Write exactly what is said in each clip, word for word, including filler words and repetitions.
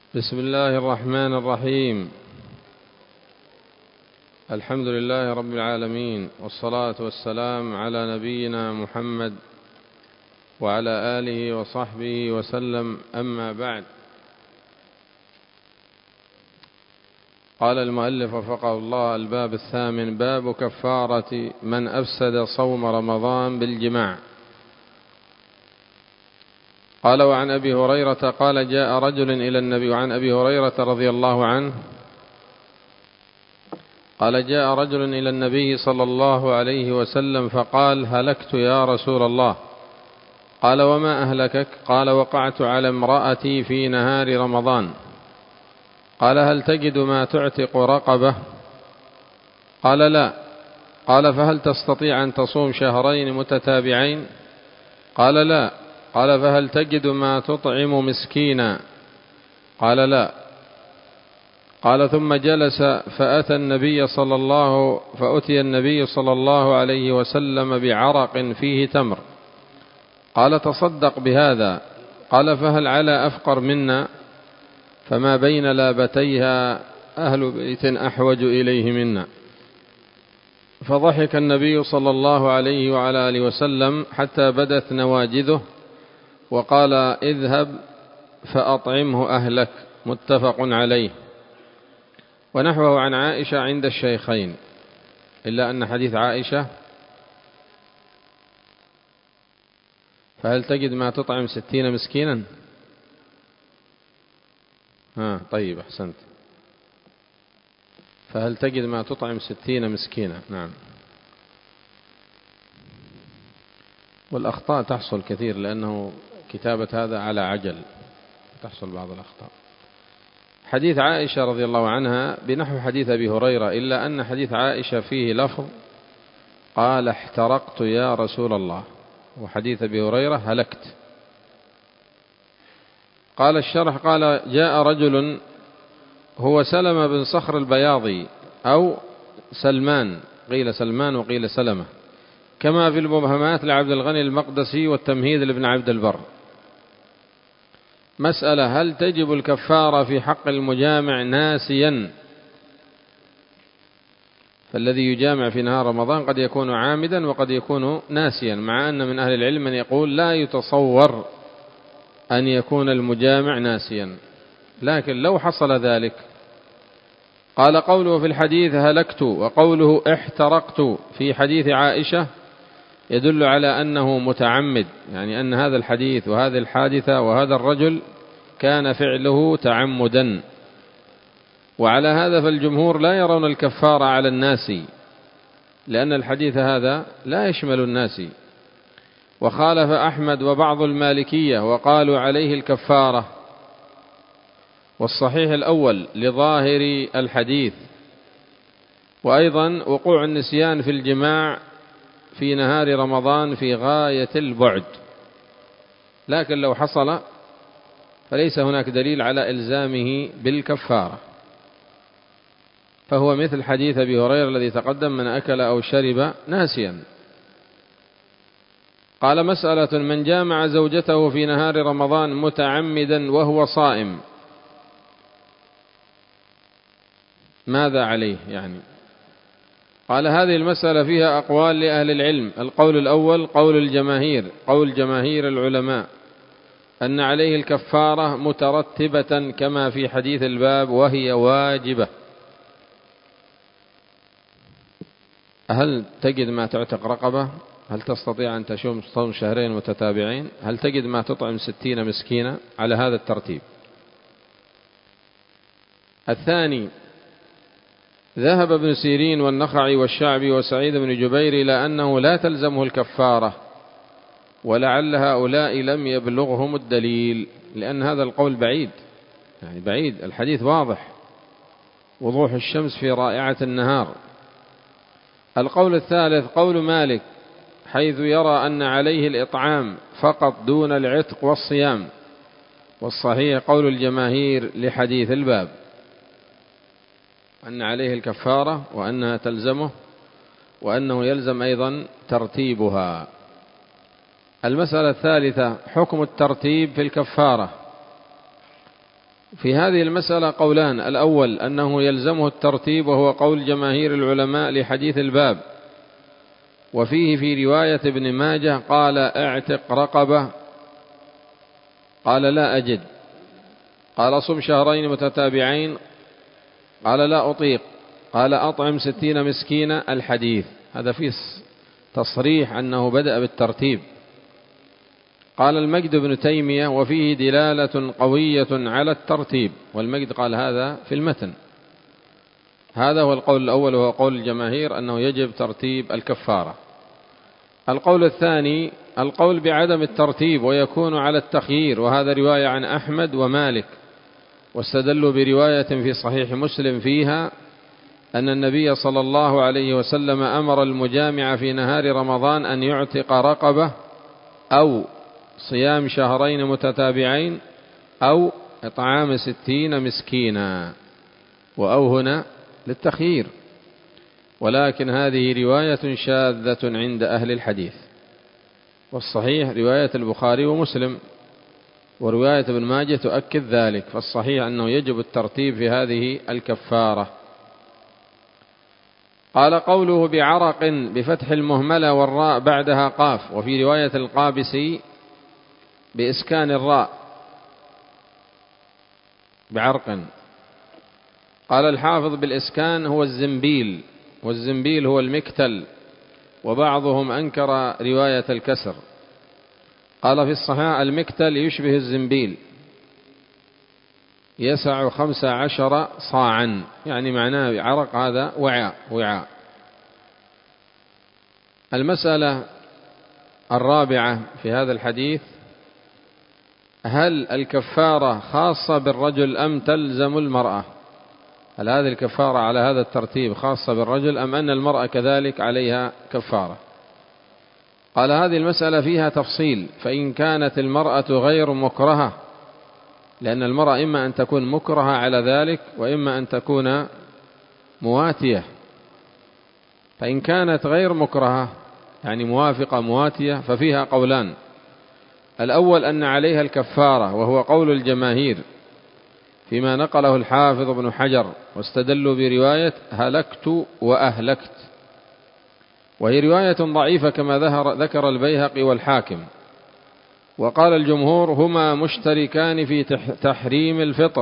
بسم الله الرحمن الرحيم. الحمد لله رب العالمين، والصلاة والسلام على نبينا محمد وعلى آله وصحبه وسلم، أما بعد. قال المؤلف وفقه الله: الباب الثامن، باب كفارة من أفسد صوم رمضان بالجماع. قال: وعن أبي هريرة قال: جاء رجل إلى النبي. وعن أبي هريرة رضي الله عنه قال: جاء رجل إلى النبي صلى الله عليه وسلم فقال: هلكت يا رسول الله. قال: وما أهلكك؟ قال: وقعت على امرأتي في نهار رمضان. قال: هل تجد ما تعتق رقبة؟ قال: لا. قال: فهل تستطيع أن تصوم شهرين متتابعين؟ قال: لا. قال: فهل تجد ما تطعم مسكينا؟ قال: لا. قال: ثم جلس فأتى النبي صلى الله فأتي النبي صلى الله عليه وسلم بعرق فيه تمر. قال: تصدق بهذا. قال: فهل على أفقر منا؟ فما بين لابتيها أهل بيت أحوج إليه منا. فضحك النبي صلى الله عليه وعلى آله وسلم حتى بدت نواجذه، وقال: اذهب فأطعمه أهلك. متفق عليه. ونحوه عن عائشة عند الشيخين، إلا أن حديث عائشة: فهل تجد ما تطعم ستين مسكينا؟ ها طيب، أحسنت. فهل تجد ما تطعم ستين مسكينا؟ نعم. والأخطاء تحصل كثير، لأنه كتابة هذا على عجل، تحصل بعض الأخطاء. حديث عائشة رضي الله عنها بنحو حديث أبي هريرة، إلا أن حديث عائشة فيه لفظ: قال: احترقت يا رسول الله. وحديث أبي هريرة: هلكت. قال الشرح: قال: جاء رجل هو سلمة بن صخر البياضي أو سلمان، قيل سلمان وقيل سلمة، كما في المبهمات لعبد الغني المقدسي والتمهيد لابن عبد البر. مسألة: هل تجب الكفارة في حق المجامع ناسيا؟ فالذي يجامع في نهار رمضان قد يكون عامدا وقد يكون ناسيا، مع أن من أهل العلم من يقول لا يتصور أن يكون المجامع ناسيا. لكن لو حصل ذلك، قال: قوله في الحديث هلكت وقوله احترقت في حديث عائشة يدل على أنه متعمد، يعني أن هذا الحديث وهذه الحادثة وهذا الرجل كان فعله تعمدا. وعلى هذا فالجمهور لا يرون الكفارة على الناس، لأن الحديث هذا لا يشمل الناس. وخالف أحمد وبعض المالكية وقالوا عليه الكفارة، والصحيح الأول لظاهر الحديث. وأيضا وقوع النسيان في الجماع في نهار رمضان في غاية البعد، لكن لو حصل فليس هناك دليل على إلزامه بالكفارة، فهو مثل حديث أبي هريرة الذي تقدم: من أكل أو شرب ناسيا. قال: مسألة: من جامع زوجته في نهار رمضان متعمدا وهو صائم، ماذا عليه يعني؟ قال: هذه المسألة فيها أقوال لأهل العلم. القول الأول قول الجماهير، قول جماهير العلماء، أن عليه الكفارة مترتبة كما في حديث الباب، وهي واجبة. هل تجد ما تعتق رقبة؟ هل تستطيع أن تشوم صوم شهرين متتابعين؟ هل تجد ما تطعم ستين مسكينة؟ على هذا الترتيب. الثاني: ذهب ابن سيرين والنخعي والشعبي وسعيد بن جبير إلى أنه لا تلزمه الكفارة، ولعل هؤلاء لم يبلغهم الدليل، لأن هذا القول بعيد، يعني بعيد. الحديث واضح، وضوح الشمس في رائعة النهار. القول الثالث قول مالك، حيث يرى أن عليه الإطعام فقط دون العتق والصيام. والصحيح قول الجماهير لحديث الباب، أن عليه الكفارة وأنها تلزمه، وأنه يلزم أيضا ترتيبها. المسألة الثالثة حكم الترتيب في الكفارة. في هذه المسألة قولان: الأول أنه يلزمه الترتيب، وهو قول جماهير العلماء لحديث الباب، وفيه في رواية ابن ماجه قال: اعتق رقبة، قال: لا أجد. قال: صم شهرين متتابعين، قال: لا أطيق. قال: أطعم ستين مسكينة. الحديث هذا فيه تصريح أنه بدأ بالترتيب. قال المجد بن تيمية: وفيه دلالة قوية على الترتيب. والمجد قال هذا في المتن. هذا هو القول الأول، وهو قول الجماهير أنه يجب ترتيب الكفارة. القول الثاني القول بعدم الترتيب، ويكون على التخيير، وهذا رواية عن أحمد ومالك، واستدلوا برواية في صحيح مسلم فيها أن النبي صلى الله عليه وسلم أمر المجامع في نهار رمضان أن يعتق رقبة، أو صيام شهرين متتابعين، أو إطعام ستين مسكينا، وأو هنا للتخيير. ولكن هذه رواية شاذة عند أهل الحديث، والصحيح رواية البخاري ومسلم، ورواية ابن ماجه تؤكد ذلك. فالصحيح أنه يجب الترتيب في هذه الكفارة. قال: قوله بعرق بفتح المهملة والراء بعدها قاف، وفي رواية القابسي بإسكان الراء بعرق. قال الحافظ: بالإسكان هو الزنبيل، والزنبيل هو المكتل، وبعضهم أنكر رواية الكسر. قال في الصحاح: المكتل يشبه الزنبيل، يسع خمس عشر صاعا، يعني معناه عرق هذا وعاء وعاء. المسألة الرابعة في هذا الحديث: هل الكفارة خاصة بالرجل أم تلزم المرأة؟ هل هذه الكفارة على هذا الترتيب خاصة بالرجل، أم أن المرأة كذلك عليها كفارة؟ قال: هذه المسألة فيها تفصيل. فإن كانت المرأة غير مكرهة، لأن المرأة إما أن تكون مكرهة على ذلك، وإما أن تكون مواتية. فإن كانت غير مكرهة، يعني موافقة مواتية، ففيها قولان: الأول أن عليها الكفارة، وهو قول الجماهير فيما نقله الحافظ ابن حجر، واستدلوا برواية هلكت وأهلكت، وهي رواية ضعيفة كما ذكر البيهقي والحاكم. وقال الجمهور: هما مشتركان في تحريم الفطر،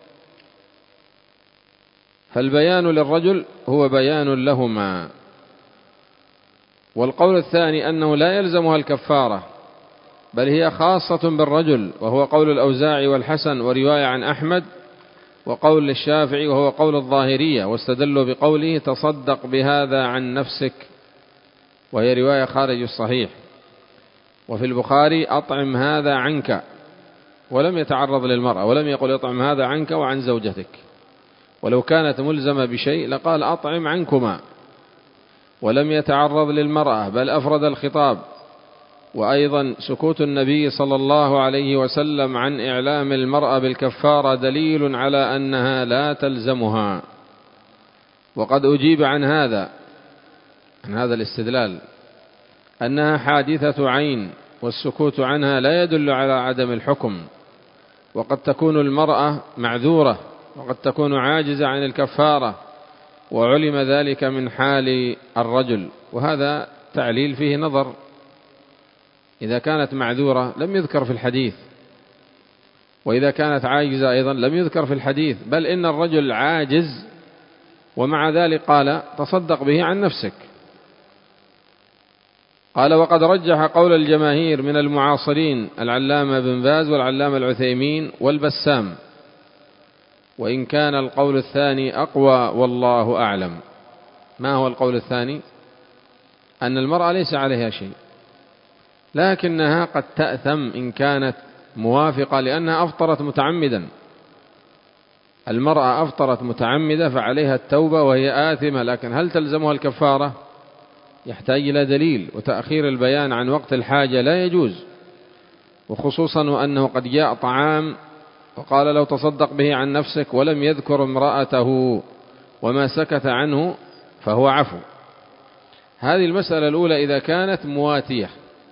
فالبيان للرجل هو بيان لهما. والقول الثاني أنه لا يلزمها الكفارة، بل هي خاصة بالرجل، وهو قول الأوزاعي والحسن، ورواية عن أحمد، وقول للشافعي، وهو قول الظاهرية، واستدلوا بقوله: تصدق بهذا عن نفسك، وهي رواية خارج الصحيح. وفي البخاري: أطعم هذا عنك، ولم يتعرض للمرأة، ولم يقل أطعم هذا عنك وعن زوجتك. ولو كانت ملزمة بشيء لقال أطعم عنكما، ولم يتعرض للمرأة، بل أفرد الخطاب. وأيضا سكوت النبي صلى الله عليه وسلم عن إعلام المرأة بالكفارة دليل على أنها لا تلزمها. وقد أجيب عن هذا عن هذا الاستدلال أنها حادثة عين، والسكوت عنها لا يدل على عدم الحكم. وقد تكون المرأة معذورة، وقد تكون عاجزة عن الكفارة، وعلم ذلك من حال الرجل، وهذا تعليل فيه نظر. إذا كانت معذورة لم يذكر في الحديث، وإذا كانت عاجزة أيضا لم يذكر في الحديث، بل إن الرجل عاجز ومع ذلك قال: تصدق به عن نفسك. قال: وقد رجح قول الجماهير من المعاصرين العلامة بن باز والعلامة العثيمين والبسام، وإن كان القول الثاني أقوى والله أعلم. ما هو القول الثاني؟ أن المرأة ليس عليها شيء، لكنها قد تأثم إن كانت موافقة، لأنها أفطرت متعمدا. المرأة أفطرت متعمدة فعليها التوبة وهي آثمة، لكن هل تلزمها الكفارة؟ يحتاج إلى دليل، وتأخير البيان عن وقت الحاجة لا يجوز، وخصوصا وأنه قد جاء طعام وقال: لو تصدق به عن نفسك، ولم يذكر امرأته وما سكت عنه فهو عفو. هذه المسألة الأولى إذا كانت مواتية.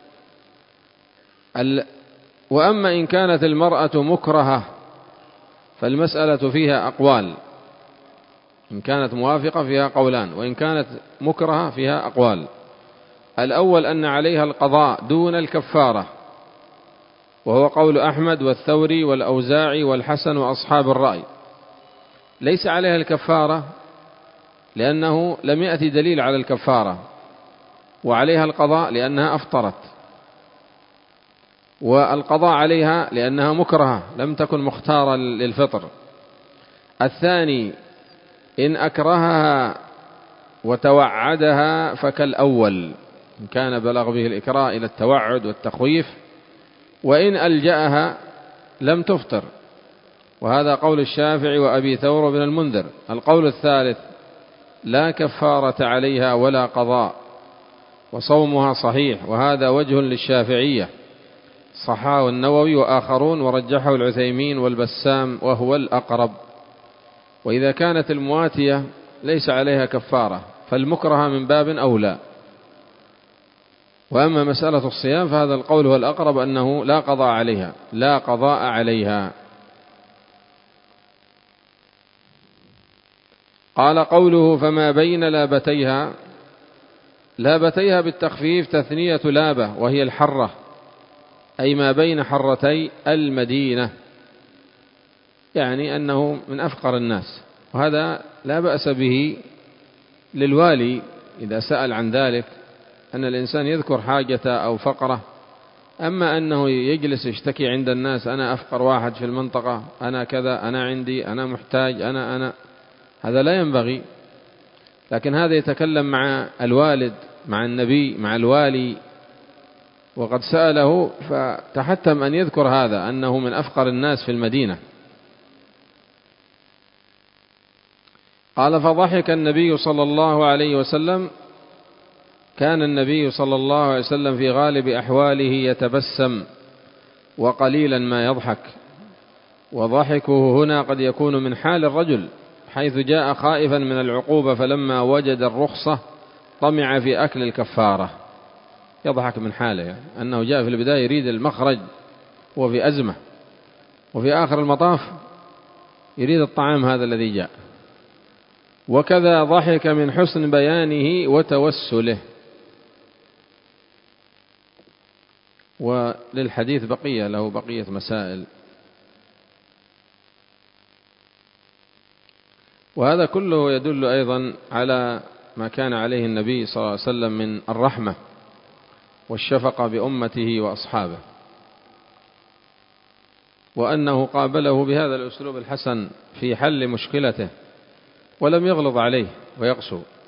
وأما إن كانت المرأة مكرهة فالمسألة فيها أقوال، إن كانت موافقة فيها قولان، وإن كانت مكرهة فيها أقوال. الأول أن عليها القضاء دون الكفارة، وهو قول أحمد والثوري والأوزاعي والحسن وأصحاب الرأي. ليس عليها الكفارة لأنه لم يأتي دليل على الكفارة، وعليها القضاء لأنها أفطرت، والقضاء عليها لأنها مكرهة لم تكن مختارة للفطر. الثاني إن أكرهها وتوعدها فكالأول، إن كان بلغ به الإكراه إلى التوعد والتخويف، وإن ألجأها لم تفطر، وهذا قول الشافعي وأبي ثور بن المنذر. القول الثالث لا كفارة عليها ولا قضاء وصومها صحيح، وهذا وجه للشافعية صححه النووي وآخرون، ورجحه العثيمين والبسام وهو الأقرب. وإذا كانت المواتية ليس عليها كفارة فالمكره من باب أولى. وأما مسألة الصيام فهذا القول هو الأقرب، أنه لا قضاء عليها، لا قضاء عليها. قال قوله فما بين لابتيها، لابتيها بالتخفيف تثنية لابة، وهي الحرة، أي ما بين حرتي المدينة، يعني أنه من أفقر الناس، وهذا لا بأس به للوالي إذا سأل عن ذلك، أن الإنسان يذكر حاجته أو فقره. أما أنه يجلس يشتكي عند الناس أنا أفقر واحد في المنطقة، أنا كذا، أنا عندي، أنا محتاج، أنا أنا هذا لا ينبغي. لكن هذا يتكلم مع الوالد، مع النبي، مع الوالي، وقد سأله فتحتم أن يذكر هذا، أنه من أفقر الناس في المدينة. قال فضحك النبي صلى الله عليه وسلم، كان النبي صلى الله عليه وسلم في غالب أحواله يتبسم وقليلا ما يضحك، وضحكه هنا قد يكون من حال الرجل، حيث جاء خائفا من العقوبة فلما وجد الرخصة طمع في أكل الكفارة. يضحك من حاله، يعني أنه جاء في البداية يريد المخرج وفي أزمة، وفي آخر المطاف يريد الطعام هذا الذي جاء. وكذا ضحك من حسن بيانه وتوسله. وللحديث بقية، له بقية مسائل. وهذا كله يدل أيضا على ما كان عليه النبي صلى الله عليه وسلم من الرحمة والشفقة بأمته وأصحابه، وأنه قابله بهذا الأسلوب الحسن في حل مشكلته ولم يغلظ عليه ويقسو.